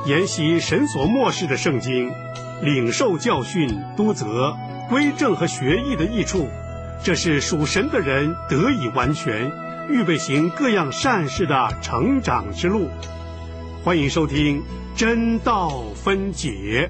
研习神所默示的圣经，领受教训、督责、归正和学艺的益处，这是属神的人得以完全，预备行各样善事的成长之路。欢迎收听真道分解。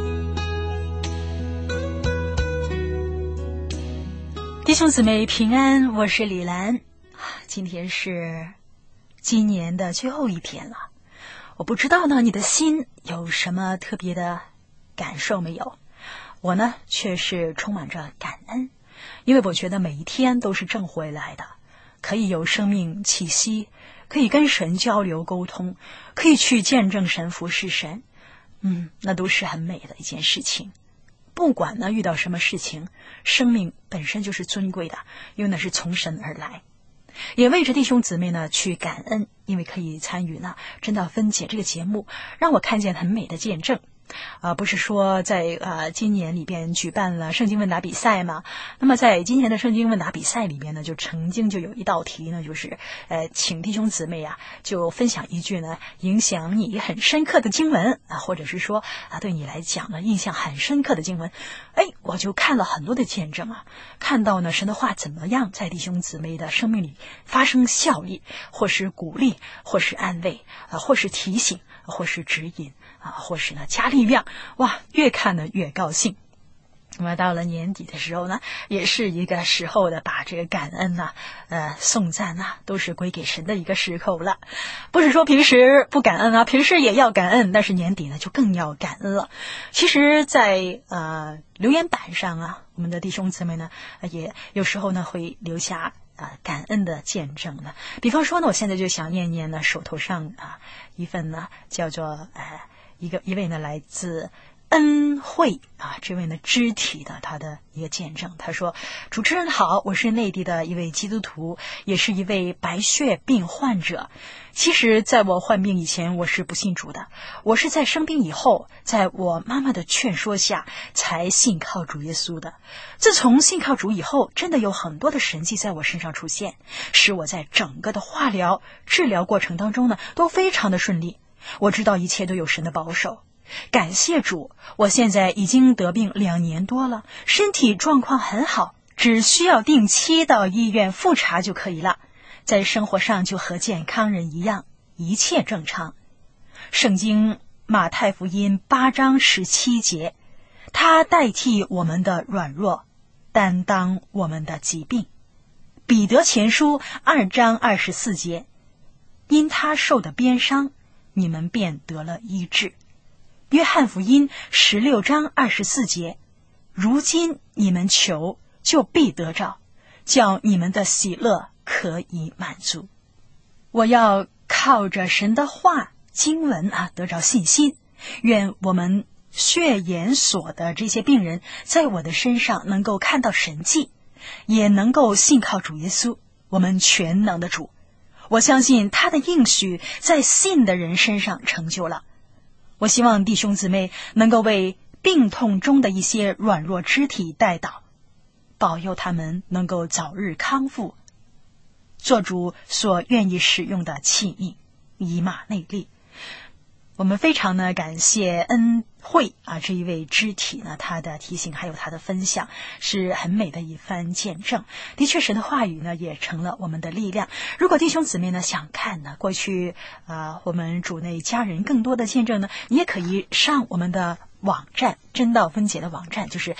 弟兄姊妹平安，我是李兰。今天是今年的最后一天了，我不知道呢你的心有什么特别的感受没有？我呢却是充满着感恩，因为我觉得每一天都是挣回来的，可以有生命气息，可以跟神交流沟通，可以去见证神、服侍神，那都是很美的一件事情。不管呢遇到什么事情，生命本身就是尊贵的，因为那是从神而来。也为着弟兄姊妹呢去感恩，因为可以参与呢真道分解这个节目，让我看见很美的见证。不是说在今年里边举办了圣经问答比赛吗？那么在今年的圣经问答比赛里边呢，就曾经就有一道题呢，就是请弟兄姊妹就分享一句呢影响你很深刻的经文或者是说对你来讲呢印象很深刻的经文。我就看了很多的见证看到呢神的话怎么样在弟兄姊妹的生命里发生效力，或是鼓励，或是安慰或是提醒，或是指引或是呢加力量。越看呢越高兴。那么到了年底的时候呢，也是一个时候的把这个感恩颂赞都是归给神的一个时候了。不是说平时不感恩平时也要感恩，但是年底呢就更要感恩了。其实在留言板上我们的弟兄姊妹呢也有时候呢会留下感恩的见证呢。比方说呢，我现在就想念念呢手头上一份呢叫做一位呢来自恩惠这位呢肢体的他的一个见证。他说：主持人好，我是内地的一位基督徒，也是一位白血病患者。其实在我患病以前我是不信主的，我是在生病以后，在我妈妈的劝说下才信靠主耶稣的。自从信靠主以后，真的有很多的神迹在我身上出现，使我在整个的化疗治疗过程当中呢都非常的顺利。我知道一切都有神的保守，感谢主，我现在已经得病2年多了，身体状况很好，只需要定期到医院复查就可以了。在生活上就和健康人一样，一切正常。圣经马太福音8章17节，他代替我们的软弱，担当我们的疾病。彼得前书2章24节，因他受的鞭伤，你们便得了医治。约翰福音16章24节，如今你们求，就必得着，叫你们的喜乐可以满足。我要靠着神的话经文得着信心，愿我们血眼所的这些病人在我的身上能够看到神迹，也能够信靠主耶稣，我们全能的主。我相信他的应许在信的人身上成就了。我希望弟兄姊妹能够为病痛中的一些软弱肢体代祷，保佑他们能够早日康复，做主所愿意使用的器皿，以马内利。我们非常的感谢恩惠这一位肢体呢，他的提醒还有他的分享是很美的一番见证。的确神的话语呢也成了我们的力量。如果弟兄姊妹呢想看呢过去我们主内家人更多的见证呢，你也可以上我们的网站，真道分解的网站，就是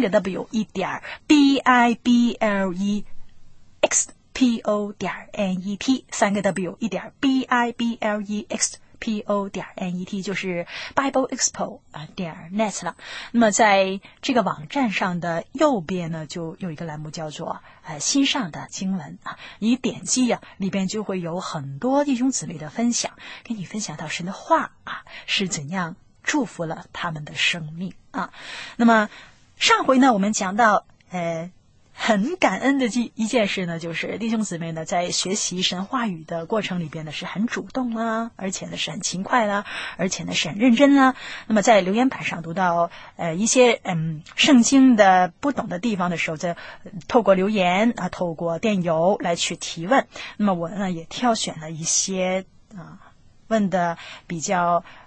3w1.biblexpo.net 3w1.biblexpo.net 就是 BibleExpo.net 了。那么在这个网站上的右边呢，就有一个栏目叫做新上的经文你点击里边就会有很多弟兄姊妹的分享，跟你分享到神的话是怎样祝福了他们的生命那么上回呢我们讲到很感恩的一件事呢，就是弟兄姊妹呢在学习神话语的过程里边呢是很主动而且呢是很勤快而且呢是很认真那么在留言板上读到一些圣经的不懂的地方的时候，透过留言透过电邮来去提问。那么我呢也挑选了一些问的比较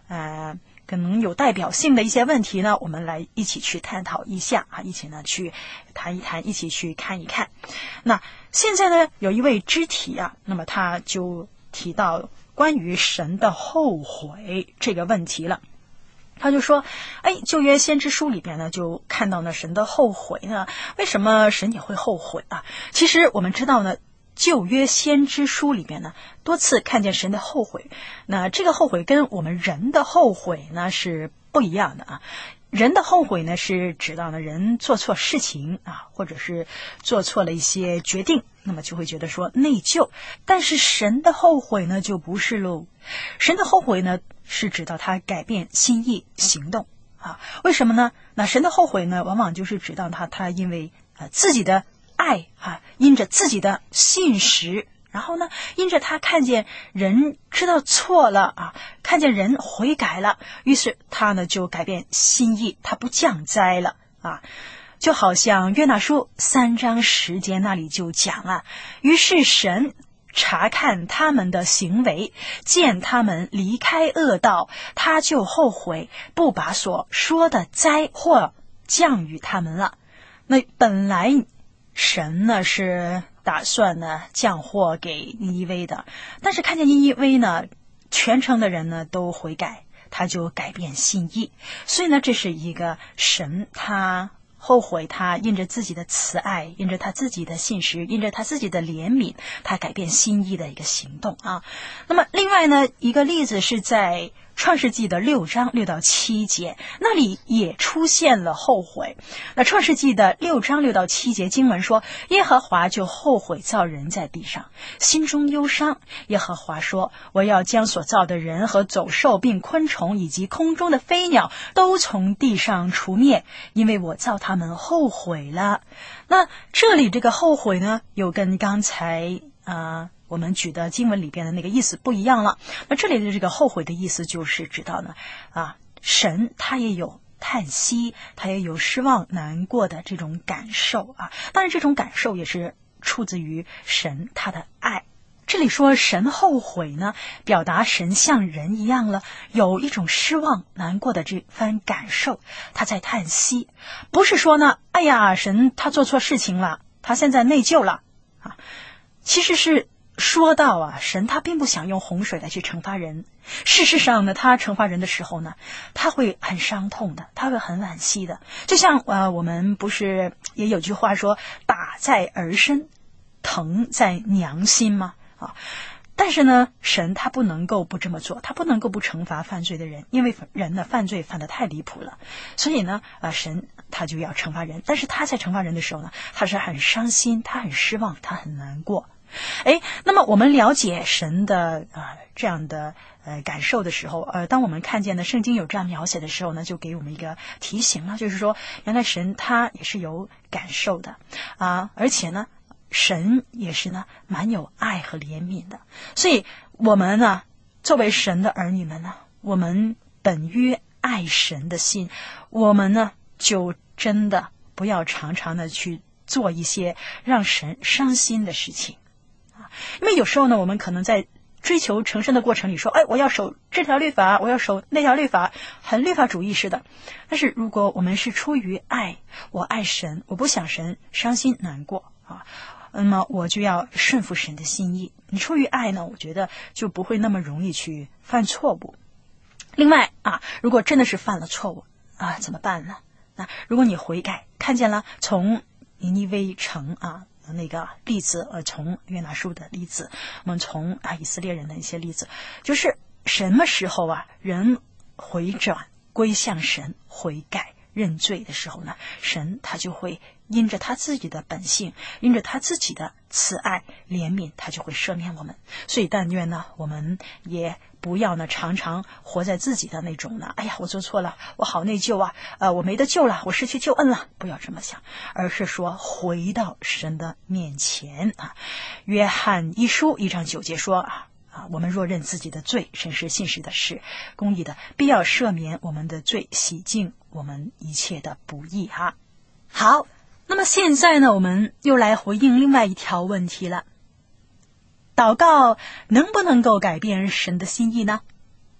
可能有代表性的一些问题呢，我们来一起去探讨一下啊，一起呢去谈一谈，一起去看一看。那现在呢，有一位肢体啊，那么他就提到关于神的后悔这个问题了。他就说，旧约先知书里边呢，就看到呢神的后悔呢，为什么神也会后悔啊？其实我们知道呢，旧约先知书里边呢，多次看见神的后悔。那这个后悔跟我们人的后悔呢是不一样的啊。人的后悔呢是指到呢人做错事情啊，或者是做错了一些决定，那么就会觉得说内疚。但是神的后悔呢就不是喽。神的后悔呢是指到他改变心意行动啊。为什么呢？那神的后悔呢往往就是指到他因为自己的爱啊，因着自己的信实，然后呢因着他看见人知道错了啊，看见人悔改了，于是他呢就改变心意，他不降灾了啊。就好像约拿书3章10节那里就讲啊，于是神查看他们的行为，见他们离开恶道，他就后悔，不把所说的灾祸降于他们了。那本来神呢是打算呢降祸给尼尼微的，但是看见尼尼微呢全城的人呢都悔改，他就改变心意。所以呢这是一个神他后悔，他因着自己的慈爱，因着他自己的信实，因着他自己的怜悯，他改变心意的一个行动啊。那么另外呢一个例子是在创世纪的6章6到7节，那里也出现了后悔。那创世纪的6章6到7节经文说，耶和华就后悔造人在地上，心中忧伤。耶和华说，我要将所造的人和走兽并昆虫以及空中的飞鸟都从地上除灭，因为我造他们后悔了。那这里这个后悔呢又跟刚才我们举的经文里边的那个意思不一样了。那这里的这个后悔的意思就是知道呢神他也有叹息，他也有失望难过的这种感受啊。当然这种感受也是出自于神他的爱。这里说神后悔呢，表达神像人一样了，有一种失望难过的这番感受，他在叹息。不是说呢神他做错事情了，他现在内疚了啊。其实是说到神他并不想用洪水来去惩罚人。事实上呢，他惩罚人的时候呢，他会很伤痛的，他会很惋惜的。就像我们不是也有句话说，打在儿身，疼在娘心吗？但是呢，神他不能够不这么做，他不能够不惩罚犯罪的人，因为人呢犯罪犯得太离谱了，所以呢神他就要惩罚人。但是他在惩罚人的时候呢，他是很伤心，他很失望，他很难过。那么我们了解神的这样的感受的时候，当我们看见呢圣经有这样描写的时候呢，就给我们一个提醒了，就是说原来神他也是有感受的而且呢神也是呢蛮有爱和怜悯的。所以我们呢作为神的儿女们呢，我们本于爱神的心，我们呢就真的不要常常的去做一些让神伤心的事情因为有时候呢我们可能在追求成圣的过程里说，我要守这条律法，我要守那条律法，很律法主义似的。但是如果我们是出于爱，我爱神，我不想神伤心难过那么我就要顺服神的心意。你出于爱呢，我觉得就不会那么容易去犯错误。另外如果真的是犯了错误怎么办呢？那如果你悔改，看见了从尼尼微城那个例子，从约拿书的例子，我们从以色列人的一些例子，就是什么时候人回转归向神，悔改认罪的时候呢，神他就会因着他自己的本性，因着他自己的慈爱怜悯，他就会赦免我们。所以但愿呢我们也不要呢常常活在自己的那种呢我做错了，我好内疚我没得救了，我失去救恩了，不要这么想，而是说回到神的面前约翰一书1章9节说我们若认自己的罪，神是信实的，是公义的，必要赦免我们的罪，洗净我们一切的不义好，那么现在呢我们又来回应另外一条问题了，祷告能不能够改变神的心意呢？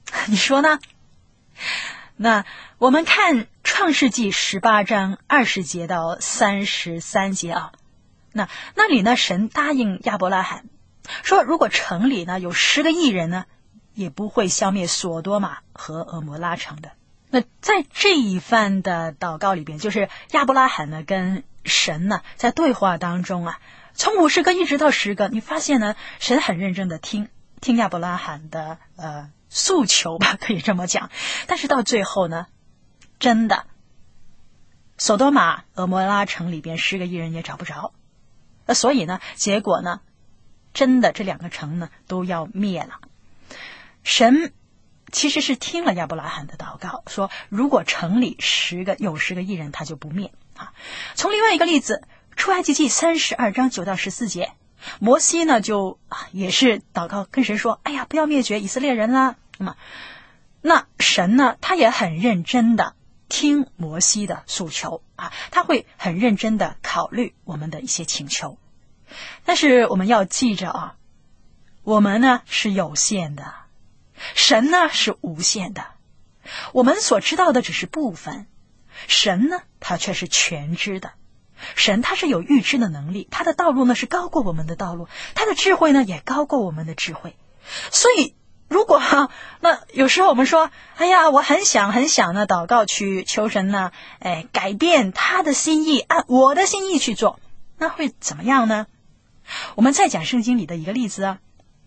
你说呢？那我们看创世纪18章20节到33节啊，那里呢，神答应亚伯拉罕说，如果城里呢有10个义人呢，也不会消灭索多玛和俄摩拉城的。那在这一番的祷告里边，就是亚伯拉罕呢跟神呢在对话当中啊，从50个一直到10个，你发现呢，神很认真的听亚伯拉罕的诉求吧，可以这么讲。但是到最后呢，真的索多玛俄摩拉城里边10个义人也找不着，所以呢，结果呢，真的这2个城呢都要灭了。神其实是听了亚伯拉罕的祷告，说如果城里有10个义人，他就不灭啊。从另外一个例子，出埃及记32章9到14节，摩西呢就也是祷告跟神说，哎呀，不要灭绝以色列人啦。那神呢，他也很认真的听摩西的诉求啊，他会很认真的考虑我们的一些请求。但是我们要记着啊，我们呢是有限的，神呢是无限的，我们所知道的只是部分，神呢他却是全知的。神他是有预知的能力，他的道路呢是高过我们的道路，他的智慧呢也高过我们的智慧。所以如果那有时候我们说，哎呀，我很想呢祷告去求神呢，改变他的心意，按我的心意去做，那会怎么样呢？我们再讲圣经里的一个例子啊，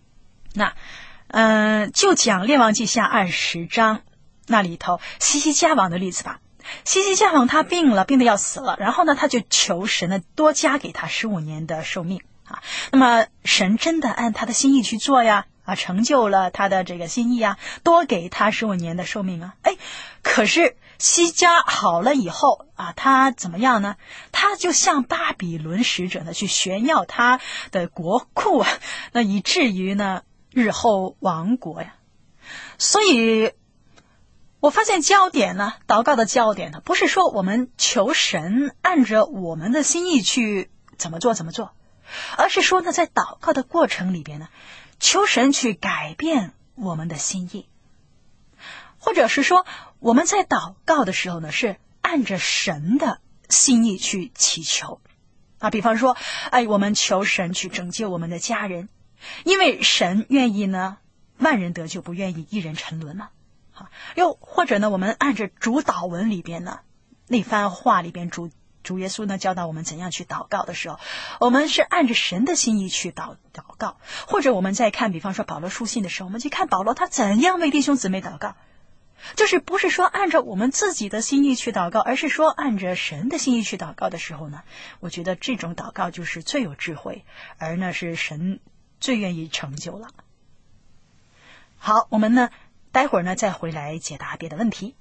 就讲列王记下20章那里头西西家王的例子吧。西西家王他病得要死了，然后呢他就求神呢多加给他15年的寿命啊。那么神真的按他的心意去做呀，成就了他的这个心意啊，多给他15年的寿命啊。可是西家好了以后啊，他怎么样呢？他就向巴比伦使者呢去炫耀他的国库啊，那以至于呢日后亡国呀。所以我发现祷告的焦点呢，不是说我们求神按着我们的心意去怎么做，而是说呢，在祷告的过程里边呢，求神去改变我们的心意，或者是说我们在祷告的时候呢，是按着神的心意去祈求啊。比方说，我们求神去拯救我们的家人，因为神愿意呢万人得救，不愿意一人沉沦嘛。又或者呢，我们按着主祷文里边呢那番话里边，主耶稣呢教导我们怎样去祷告的时候，我们是按着神的心意去祷告。或者我们在看比方说保罗书信的时候，我们去看保罗他怎样为弟兄姊妹祷告，就是不是说按照我们自己的心意去祷告，而是说按着神的心意去祷告的时候呢，我觉得这种祷告就是最有智慧，而呢是神最愿意成就了。好，我们呢待会儿呢再回来解答别的问题。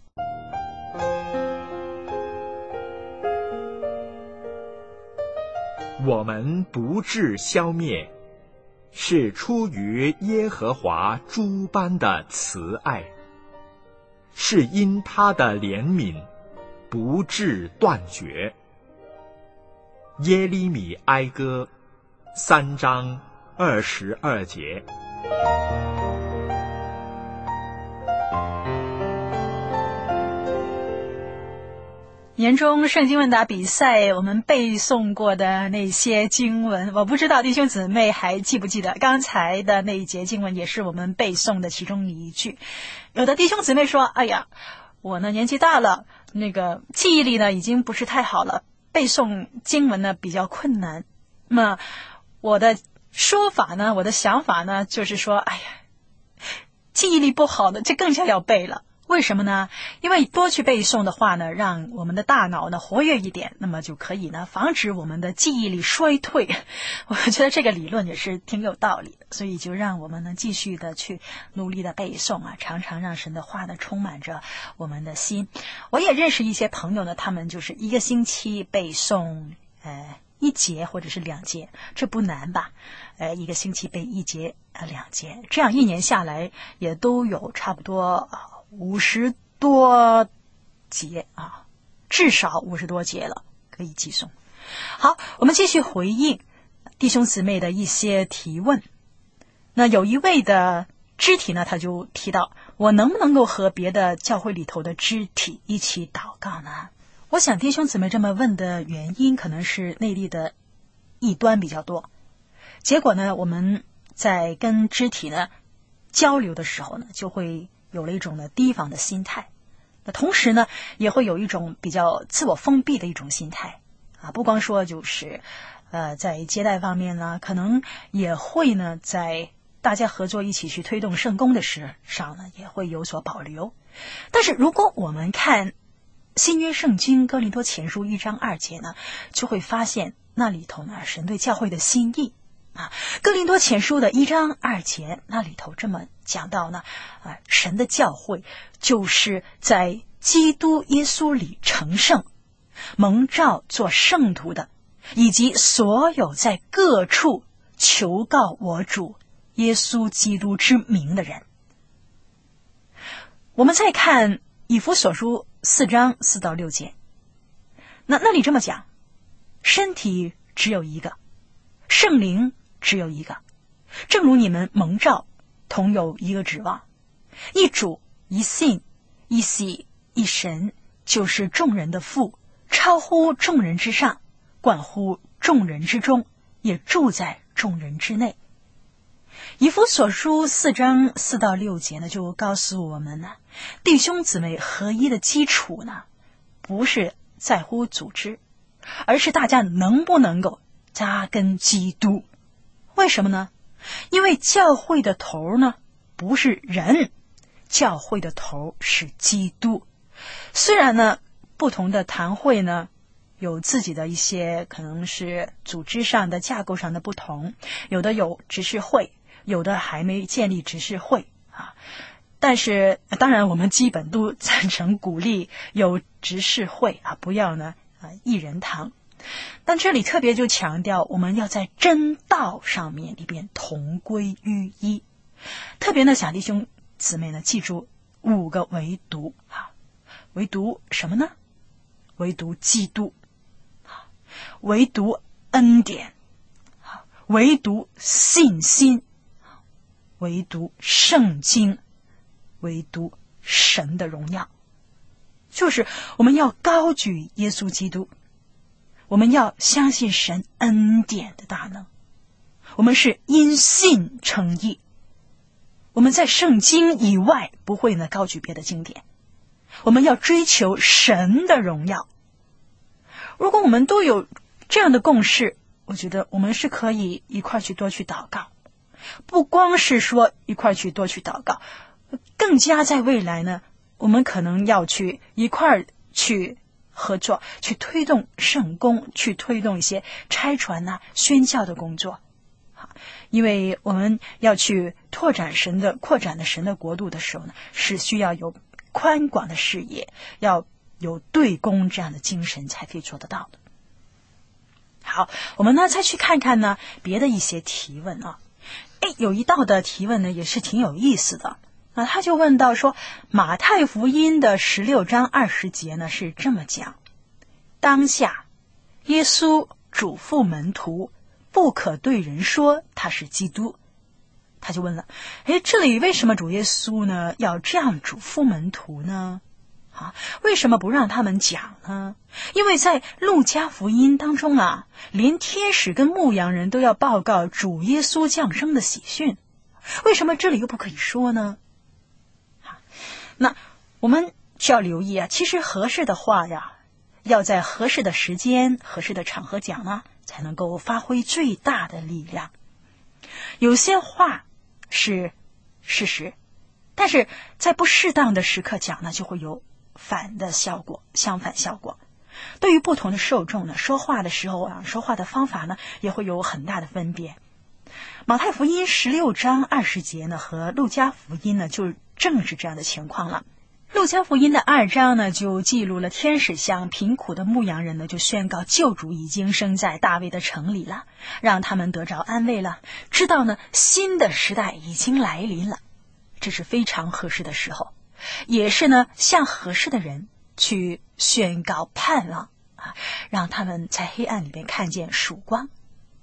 我们不致消灭，是出于耶和华诸般的慈爱，是因他的怜悯不致断绝。耶利米哀歌3章22节。 年终圣经问答比赛，我们背诵过的那些经文，我不知道弟兄姊妹还记不记得，刚才的那一节经文也是我们背诵的其中一句。有的弟兄姊妹说，哎呀，我呢年纪大了，那个记忆力呢已经不是太好了，背诵经文呢比较困难。那么我的说法呢，我的想法呢，就是说，哎呀，记忆力不好的这更加要背了。为什么呢？因为多去背诵的话呢，让我们的大脑呢活跃一点，那么就可以呢防止我们的记忆力衰退。我觉得这个理论也是挺有道理的，所以就让我们呢继续的去努力的背诵啊，常常让神的话呢充满着我们的心。我也认识一些朋友呢，他们就是1个星期背诵1节或者是2节，这不难吧？1个星期背1节2节，这样1年下来也都有差不多50多节啊，至少50多节了，可以寄送。好，我们继续回应弟兄姊妹的一些提问。那有一位的肢体呢，他就提到， 我能不能够和别的教会里头的肢体一起祷告呢？我想弟兄姊妹这么问的原因，可能是内地的异端比较多。结果呢，我们在跟肢体呢交流的时候呢，就会有了一种呢提防的心态。那同时呢，也会有一种比较自我封闭的一种心态啊。不光说就是在接待方面呢，可能也会呢在大家合作一起去推动圣工的事上呢，也会有所保留。但是如果我们看新约圣经哥林多前书1章2节呢，就会发现那里头呢神对教会的心意啊。哥林多前书的1章2节那里头这么讲到呢，神的教会就是在基督耶稣里成圣，蒙召做圣徒的，以及所有在各处求告我主耶稣基督之名的人。我们再看以弗所书4章4到6节，那里这么讲，身体只有一个，圣灵只有一个，正如你们蒙召同有一个指望，一主一信一喜一神，就是众人的父，超乎众人之上，管乎众人之中，也住在众人之内。以弗所书4章4到6节呢，就告诉我们呢，弟兄姊妹合一的基础呢，不是在乎组织，而是大家能不能够扎根基督。为什么呢？因为教会的头呢不是人，教会的头是基督。虽然呢不同的堂会呢有自己的一些可能是组织上的架构上的不同，有的有执事会，有的还没建立执事会啊。但是当然我们基本都赞成鼓励有执事会啊，不要呢一人堂。但这里特别就强调我们要在真道上面里边同归于一。特别呢想弟兄姊妹呢记住5个唯独啊。唯独什么呢？唯独基督，唯独恩典，唯独信心，唯独圣经，唯独神的荣耀。就是我们要高举耶稣基督，我们要相信神恩典的大能，我们是因信称义，我们在圣经以外不会呢高举别的经典，我们要追求神的荣耀。如果我们都有这样的共识，我觉得我们是可以一块去多去祷告，不光是说一块去多去祷告，更加在未来呢，我们可能要去一块去合作，去推动圣工，去推动一些差传宣教的工作。因为我们要去扩展神的国度的时候呢，是需要有宽广的视野，要有对公这样的精神才可以做得到的。好，我们呢再去看看呢别的一些提问啊。有一道的提问呢也是挺有意思的啊，他就问到说，马太福音的16章20节呢是这么讲：当下耶稣嘱咐门徒不可对人说他是基督。他就问了，这里为什么主耶稣呢要这样嘱咐门徒呢？为什么不让他们讲呢？因为在路加福音当中连天使跟牧羊人都要报告主耶稣降生的喜讯，为什么这里又不可以说呢？那我们需要留意其实合适的话要在合适的时间合适的场合讲呢，才能够发挥最大的力量。有些话是事实，但是在不适当的时刻讲呢，就会有相反效果。对于不同的受众呢，说话的时候说话的方法呢，也会有很大的分别。马太福音16章20节呢，和路加福音呢，就正是这样的情况了。路加福音的2章呢，就记录了天使向贫苦的牧羊人呢，就宣告救主已经生在大卫的城里了，让他们得着安慰了，知道呢新的时代已经来临了。这是非常合适的时候，也是呢向合适的人去宣告盼望让他们在黑暗里面看见曙光。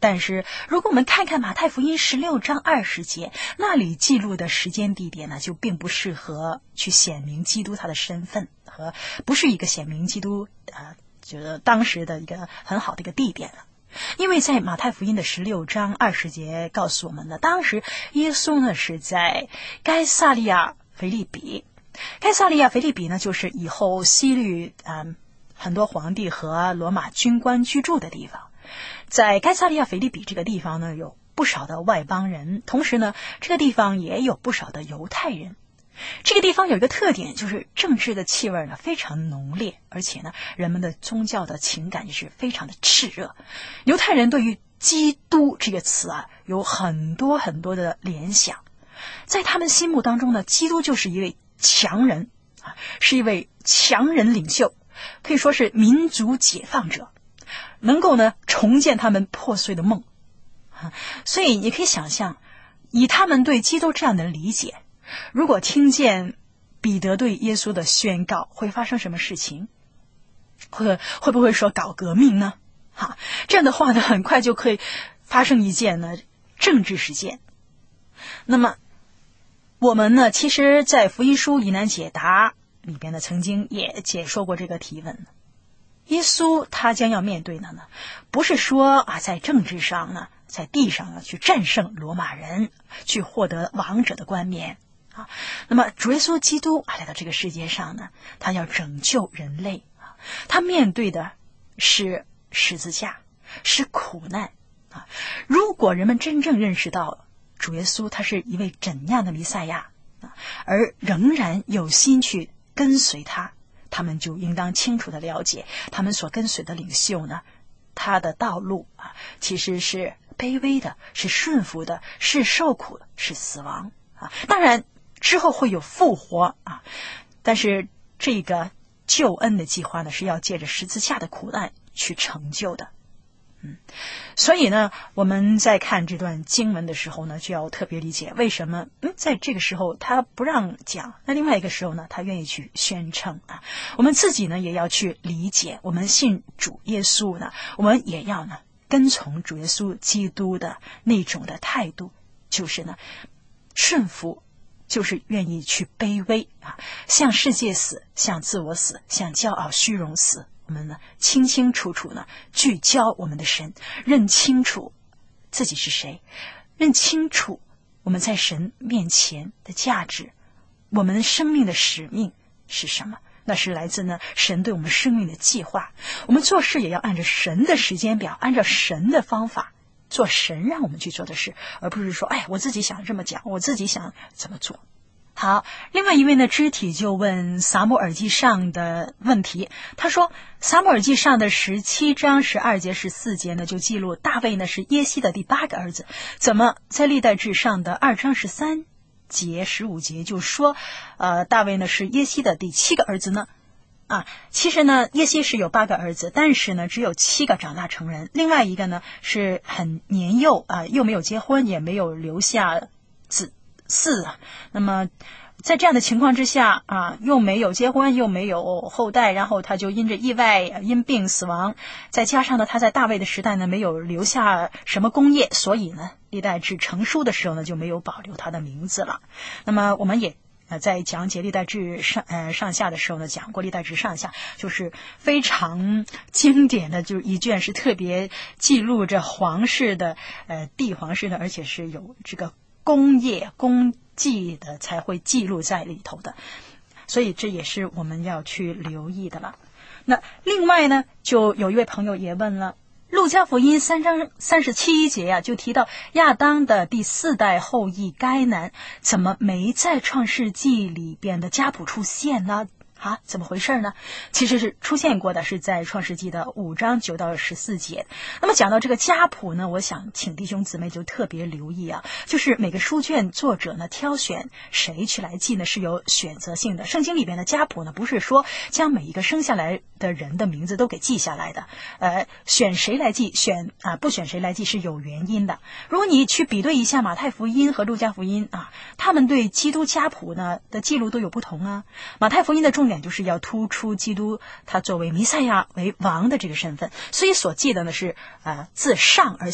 但是如果我们看看马太福音16章20节，那里记录的时间地点呢，就并不适合去显明基督他的身份，和不是一个显明基督就是当时的一个很好的一个地点了。因为在马太福音的16章20节告诉我们呢，当时耶稣呢是在该撒利亚腓立比。该撒利亚腓立比呢，就是以后西律很多皇帝和罗马军官居住的地方。在该撒利亚腓立比这个地方呢，有不少的外邦人，同时呢，这个地方也有不少的犹太人。这个地方有一个特点，就是政治的气味呢非常浓烈，而且呢，人们的宗教的情感也是非常的炽热。犹太人对于基督这个词有很多很多的联想，在他们心目当中呢，基督就是一位强人是一位强人领袖，可以说是民族解放者，能够呢重建他们破碎的梦。所以你可以想象，以他们对基督这样的理解，如果听见彼得对耶稣的宣告，会发生什么事情？会不会说搞革命呢？这样的话呢，很快就可以发生一件呢政治事件。那么我们呢，其实在福音书疑难解答里边呢，曾经也解说过这个提问。耶稣他将要面对的呢，不是说在政治上呢，在地上呢去战胜罗马人，去获得王者的冠冕那么主耶稣基督来到这个世界上呢，他要拯救人类他面对的是十字架，是苦难如果人们真正认识到主耶稣他是一位怎样的弥赛亚而仍然有心去跟随他，他们就应当清楚的了解他们所跟随的领袖呢，他的道路其实是卑微的，是顺服的，是受苦的，是死亡当然之后会有复活但是这个救恩的计划呢，是要借着十字架的苦难去成就的。所以呢，我们在看这段经文的时候呢，就要特别理解为什么在这个时候他不让讲，那另外一个时候呢，他愿意去宣称我们自己呢也要去理解，我们信主耶稣呢，我们也要呢跟从主耶稣基督的那种的态度，就是呢顺服，就是愿意去卑微向世界死，向自我死，向骄傲虚荣死。我们呢清清楚楚呢聚焦我们的神，认清楚自己是谁，认清楚我们在神面前的价值，我们生命的使命是什么，那是来自呢神对我们生命的计划。我们做事也要按照神的时间表，按照神的方法做神让我们去做的事，而不是说我自己想这么讲，我自己想怎么做。好，另外一位呢肢体就问撒母耳记上的问题，他说撒母耳记上的17章12节14节呢就记录大卫呢是耶西的第8个儿子，怎么在历代志上的2章13节15节就说大卫呢是耶西的第7个儿子呢？其实呢耶西是有8个儿子，但是呢只有7个长大成人，另外一个呢是很年幼又没有结婚，也没有留下子嗣那么在这样的情况之下又没有结婚，又没有后代，然后他就因着意外因病死亡，再加上呢他在大卫的时代呢没有留下什么功业，所以呢历代志成书的时候呢就没有保留他的名字了。那么我们也在讲解历代志上下的时候呢讲过，历代志上下就是非常经典的，就是一卷是特别记录着皇室的帝皇室的，而且是有这个功业功绩的才会记录在里头的，所以这也是我们要去留意的了。那另外呢，就有一位朋友也问了，路加福音3章37节就提到亚当的第4代后裔该男，怎么没在创世纪里边的家谱出现呢？怎么回事呢？其实是出现过的，是在创世纪的5章9到14节。那么讲到这个家谱呢，我想请弟兄姊妹就特别留意就是每个书卷作者呢挑选谁去来记呢是有选择性的。圣经里边的家谱呢不是说将每一个生下来的人的名字都给记下来的，选谁来记，不选谁来记是有原因的。如果你去比对一下马太福音和路加福音他们对基督家谱呢的记录都有不同马太福音的重点就是要突出基督他作为弥赛亚为王的这个身份，所以所记的呢是自上而下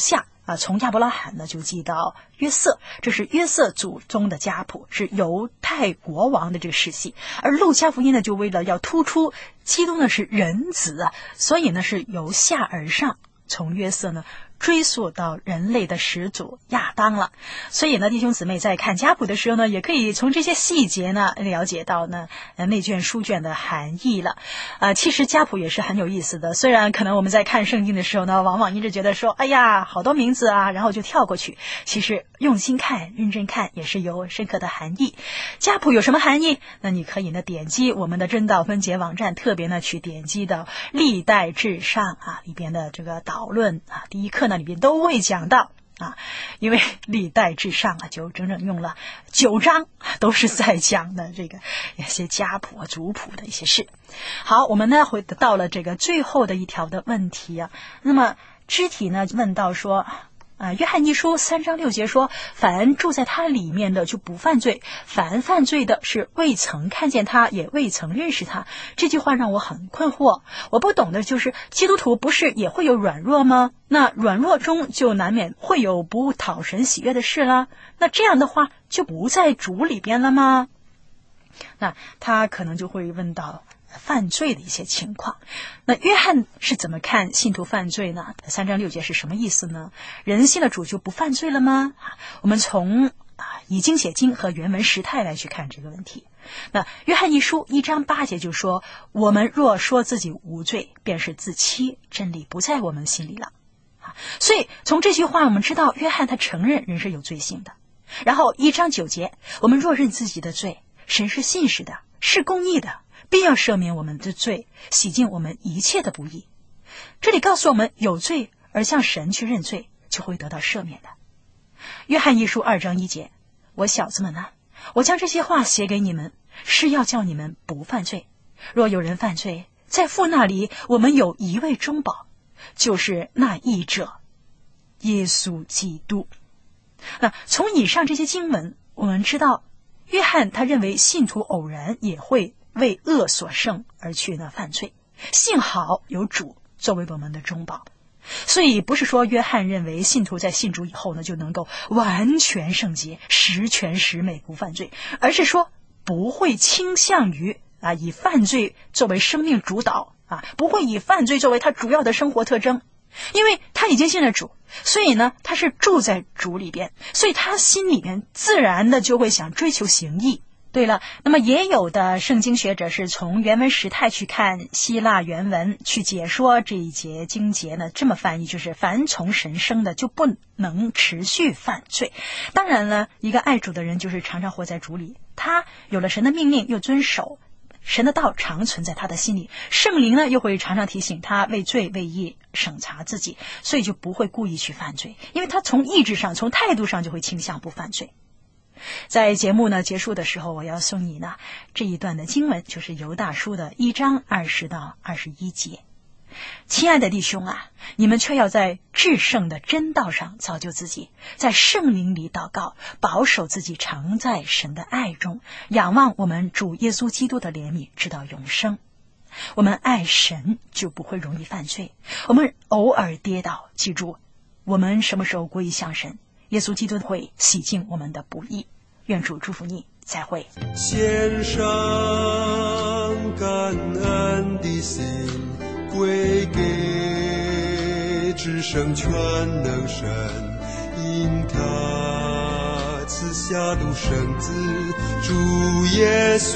从亚伯拉罕呢就记到约瑟，这是约瑟祖宗的家谱，是犹太国王的这个世系。而路加福音呢就为了要突出基督呢是人子啊，所以呢是由下而上，从约瑟呢追溯到人类的始祖亚当了。所以呢弟兄姊妹在看家谱的时候呢，也可以从这些细节呢了解到呢内卷书卷的含义了。其实家谱也是很有意思的，虽然可能我们在看圣经的时候呢，往往一直觉得说哎呀好多名字啊，然后就跳过去，其实用心看认真看也是有深刻的含义。家谱有什么含义？那你可以呢点击我们的真道分解网站，特别呢去点击到历代至上里边的这个导论第一课里边都会讲到因为历代至上就整整用了9章，都是在讲的这个一些家谱族谱的一些事。好，我们呢回到了这个最后的一条的问题那么肢体呢问到说约翰一书3章6节说，凡住在他里面的就不犯罪，凡犯罪的是未曾看见他，也未曾认识他。这句话让我很困惑，我不懂的就是基督徒不是也会有软弱吗？那软弱中就难免会有不讨神喜悦的事了，那这样的话就不在主里边了吗？那他可能就会问到犯罪的一些情况。那约翰是怎么看信徒犯罪呢？3章6节是什么意思呢？人信了主就不犯罪了吗？我们从以经解经和原文时态来去看这个问题。那约翰一书1章8节就说，我们若说自己无罪，便是自欺，真理不在我们心里了。所以从这句话我们知道约翰他承认人是有罪性的。然后1章9节，我们若认自己的罪，神是信实的，是公义的，必要赦免我们的罪，洗净我们一切的不义。这里告诉我们，有罪而向神去认罪，就会得到赦免的。约翰一书2章1节，我小子们我将这些话写给你们，是要叫你们不犯罪。若有人犯罪，在父那里我们有一位中保，就是那义者耶稣基督。那从以上这些经文我们知道，约翰他认为信徒偶然也会为恶所胜而去犯罪，幸好有主作为我们的中保。所以不是说约翰认为信徒在信主以后就能够完全圣洁，十全十美不犯罪，而是说不会倾向于以犯罪作为生命主导不会以犯罪作为他主要的生活特征。因为他已经信了主，所以呢他是住在主里边，所以他心里边自然的就会想追求行义。对了，那么也有的圣经学者是从原文时态去看希腊原文去解说这一节经节呢，这么翻译就是凡从神生的就不能持续犯罪。当然了，一个爱主的人就是常常活在主里，他有了神的命令又遵守，神的道常存在他的心里，圣灵呢又会常常提醒他为罪为义审查自己，所以就不会故意去犯罪，因为他从意志上从态度上就会倾向不犯罪。在节目呢结束的时候，我要送你呢这一段的经文，就是犹大书的1章20到21节。亲爱的弟兄你们却要在至圣的真道上造就自己，在圣灵里祷告，保守自己常在神的爱中，仰望我们主耶稣基督的怜悯，直到永生。我们爱神就不会容易犯罪，我们偶尔跌倒，记住我们什么时候归向神，耶稣基督会洗净我们的不义。愿主祝福你，再会。 献上感恩的心，归给至圣全能神，因他赐下独生子主耶稣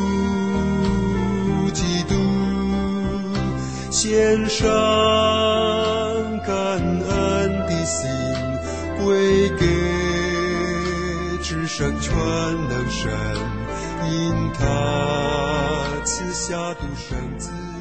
基督，献上感恩的心，归给至圣全能神，因他赐下独生子